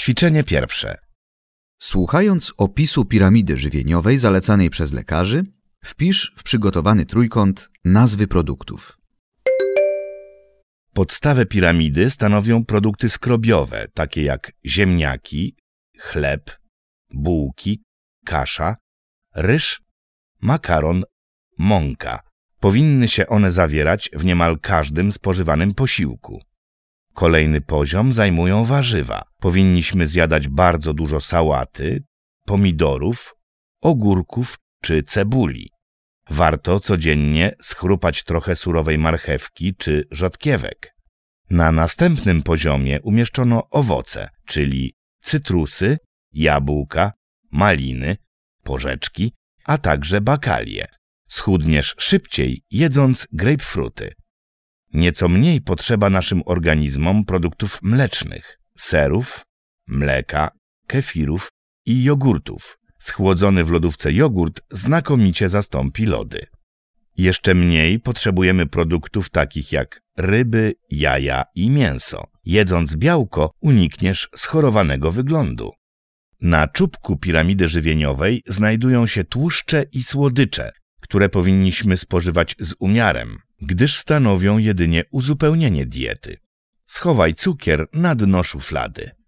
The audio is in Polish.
Ćwiczenie pierwsze. Słuchając opisu piramidy żywieniowej zalecanej przez lekarzy, wpisz w przygotowany trójkąt nazwy produktów. Podstawę piramidy stanowią produkty skrobiowe, takie jak ziemniaki, chleb, bułki, kasza, ryż, makaron, mąka. Powinny się one zawierać w niemal każdym spożywanym posiłku. Kolejny poziom zajmują warzywa. Powinniśmy zjadać bardzo dużo sałaty, pomidorów, ogórków czy cebuli. Warto codziennie schrupać trochę surowej marchewki czy rzodkiewek. Na następnym poziomie umieszczono owoce, czyli cytrusy, jabłka, maliny, porzeczki, a także bakalie. Schudniesz szybciej, jedząc grapefruity. Nieco mniej potrzeba naszym organizmom produktów mlecznych, serów, mleka, kefirów i jogurtów. Schłodzony w lodówce jogurt znakomicie zastąpi lody. Jeszcze mniej potrzebujemy produktów takich jak ryby, jaja i mięso. Jedząc białko, unikniesz schorowanego wyglądu. Na czubku piramidy żywieniowej znajdują się tłuszcze i słodycze, które powinniśmy spożywać z umiarem, gdyż stanowią jedynie uzupełnienie diety. Schowaj cukier na dno szuflady.